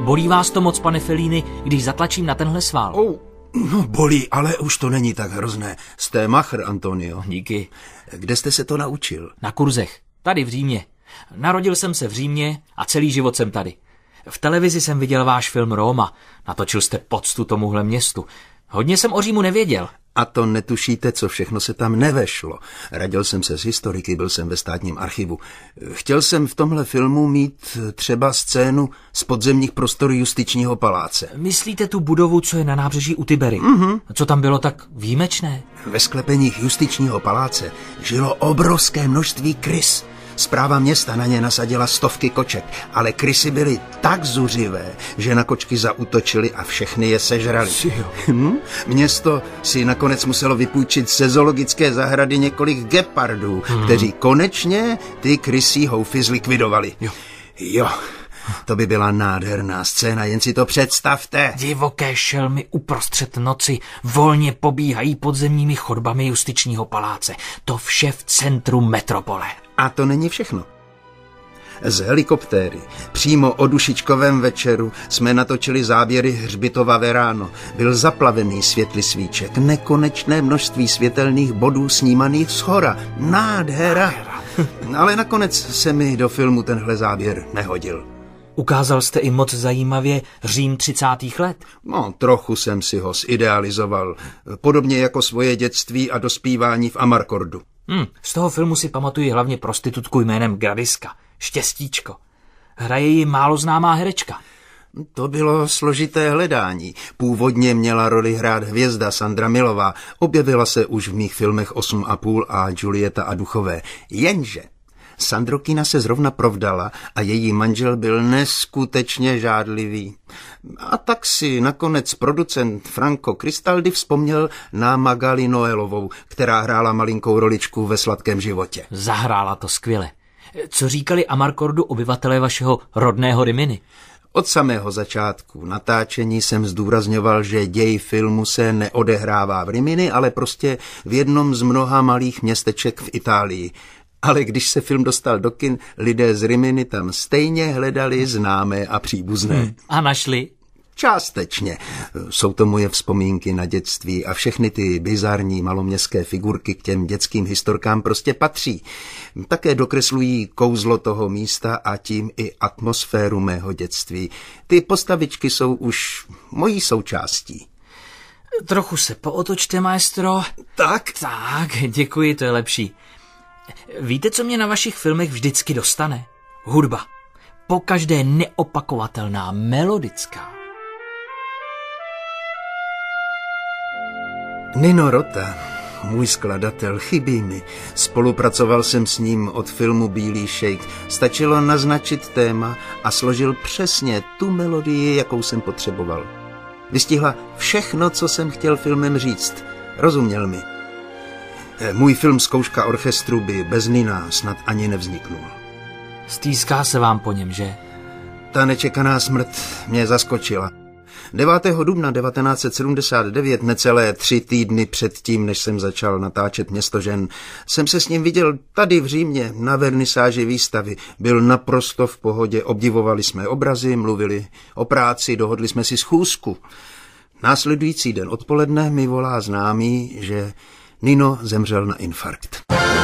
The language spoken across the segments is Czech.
Bolí vás to moc, pane Fellini, když zatlačím na tenhle svál? No bolí, ale už to není tak hrozné. Jste machr, Antonio. Díky. Kde jste se to naučil? Na kurzech. Tady v Římě. Narodil jsem se v Římě a celý život jsem tady. V televizi jsem viděl váš film Róma. Natočil jste poctu tomuhle městu. Hodně jsem o Římu nevěděl. A to netušíte, co všechno se tam nevešlo. Radil jsem se s historiky, byl jsem ve státním archivu. Chtěl jsem v tomhle filmu mít třeba scénu z podzemních prostor Justičního paláce. Myslíte tu budovu, co je na nábřeží u Tibery? Co tam bylo tak výjimečné? Ve sklepeních Justičního paláce žilo obrovské množství krys. Správa města na ně nasadila stovky koček, ale krysy byly tak zuřivé, že na kočky zaútočily a všechny je sežrali. Město si nakonec muselo vypůjčit ze zoologické zahrady několik gepardů, kteří konečně ty krysí houfy zlikvidovali. Jo. To by byla nádherná scéna, jen si to představte. Divoké šelmy uprostřed noci volně pobíhají podzemními chodbami Justičního paláce. To vše v centru metropole. A to není všechno. Z helikoptéry přímo o dušičkovém večeru jsme natočili záběry hřbitova Verano. Byl zaplavený světly svíček, nekonečné množství světelných bodů snímaných shora. Nádhera. Ale nakonec se mi do filmu tenhle záběr nehodil. Ukázal jste i moc zajímavě Řím 30. let? No, trochu jsem si ho zidealizoval. Podobně jako svoje dětství a dospívání v Amarkordu. Z toho filmu si pamatuji hlavně prostitutku jménem Gradiska. Štěstíčko. Hraje ji málo známá herečka. To bylo složité hledání. Původně měla roli hrát hvězda Sandra Milová. Objevila se už v mých filmech 8,5 a Julieta a duchové. Jenže Sandrokina se zrovna provdala a její manžel byl neskutečně žádlivý. A tak si nakonec producent Franco Cristaldi vzpomněl na Magali Noelovou, která hrála malinkou roličku ve Sladkém životě. Zahrála to skvěle. Co říkali Amarkordu obyvatelé vašeho rodného Rimini? Od samého začátku natáčení jsem zdůrazňoval, že děj filmu se neodehrává v Rimini, ale prostě v jednom z mnoha malých městeček v Itálii. Ale když se film dostal do kin, lidé z Rimini tam stejně hledali známé a příbuzné. A našli? Částečně. Jsou to moje vzpomínky na dětství a všechny ty bizarní maloměstské figurky k těm dětským historkám prostě patří. Také dokreslují kouzlo toho místa a tím i atmosféru mého dětství. Ty postavičky jsou už mojí součástí. Trochu se pootočte, maestro. Tak, děkuji, to je lepší. Víte, co mě na vašich filmech vždycky dostane? Hudba. Pokaždé neopakovatelná, melodická. Nino Rota, můj skladatel, chybí mi. Spolupracoval jsem s ním od filmu Bílý šejk. Stačilo naznačit téma a složil přesně tu melodii, jakou jsem potřeboval. Vystihla všechno, co jsem chtěl filmem říct. Rozuměl mi. Můj film Zkouška orchestru by bez Nina snad ani nevzniknul. Stýská se vám po něm, že? Ta nečekaná smrt mě zaskočila. 9. dubna 1979, necelé 3 týdny předtím, než jsem začal natáčet Město žen, jsem se s ním viděl tady v Římě na vernisáži výstavy. Byl naprosto v pohodě, obdivovali jsme obrazy, mluvili o práci, dohodli jsme si schůzku. Následující den odpoledne mi volá známý, že Nino zemřel na infarkt.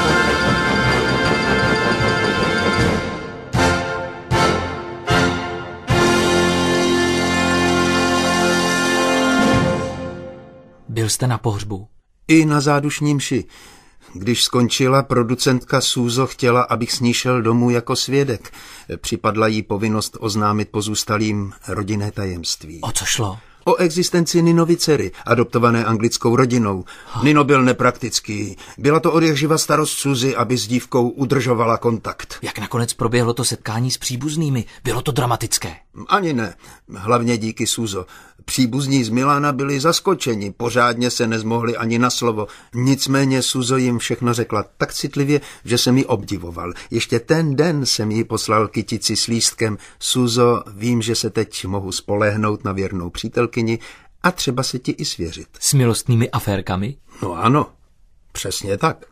Byl jste na pohřbu? I na zádušní mši. Když skončila, producentka Suzo chtěla, abych s ní šel domů jako svědek. Připadla jí povinnost oznámit pozůstalým rodinné tajemství. O co šlo? O existenci Ninovy dcery, adoptované anglickou rodinou. Nino byl nepraktický. Byla to odjakživa starost Suzy, aby s dívkou udržovala kontakt. Jak nakonec proběhlo to setkání s příbuznými? Bylo to dramatické? Ani ne. Hlavně díky Suzo. Příbuzní z Milána byli zaskočeni, pořádně se nezmohli ani na slovo. Nicméně Suzo jim všechno řekla tak citlivě, že jsem ji obdivoval. Ještě ten den jsem jí poslal kytici s lístkem. Suzo, vím, že se teď mohu spolehnout na věrnou přítelkyni a třeba se ti i svěřit. S milostnými aférkami? No ano, přesně tak.